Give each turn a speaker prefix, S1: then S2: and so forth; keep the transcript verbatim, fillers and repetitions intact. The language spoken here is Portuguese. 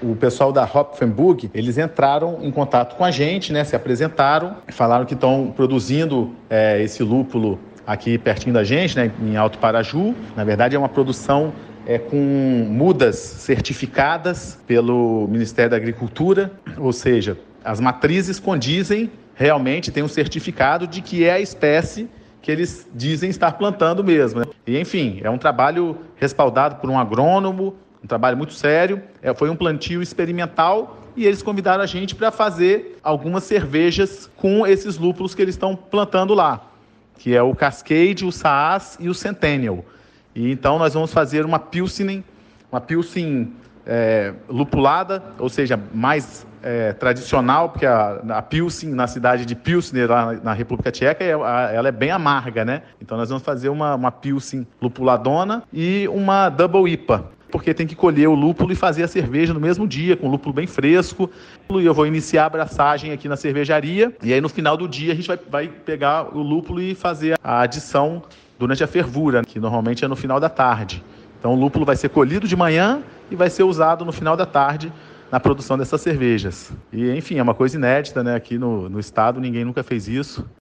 S1: O pessoal da Hopfenburg, eles entraram em contato com a gente, né, se apresentaram, falaram que estão produzindo é, esse lúpulo aqui pertinho da gente, né, em Alto Paraju. Na verdade, é uma produção é, com mudas certificadas pelo Ministério da Agricultura, ou seja, as matrizes condizem realmente, tem um certificado de que é a espécie que eles dizem estar plantando mesmo, né? E, enfim, é um trabalho respaldado por um agrônomo, um trabalho muito sério. É, foi um plantio experimental e eles convidaram a gente para fazer algumas cervejas com esses lúpulos que eles estão plantando lá, que é o Cascade, o Saaz e o Centennial. E então nós vamos fazer uma Pilsen, uma Pilsen é, lupulada, ou seja, mais é, tradicional, porque a, a Pilsen na cidade de Pilsner, lá na República Tcheca, ela é bem amarga, né? Então nós vamos fazer uma, uma Pilsen lupuladona e uma Double I P A, porque tem que colher o lúpulo e fazer a cerveja no mesmo dia, com o lúpulo bem fresco. E eu vou iniciar a abraçagem aqui na cervejaria, e aí no final do dia a gente vai, vai pegar o lúpulo e fazer a adição durante a fervura, que normalmente é no final da tarde. Então o lúpulo vai ser colhido de manhã e vai ser usado no final da tarde na produção dessas cervejas. E, enfim, é uma coisa inédita, né? Aqui no, no estado ninguém nunca fez isso.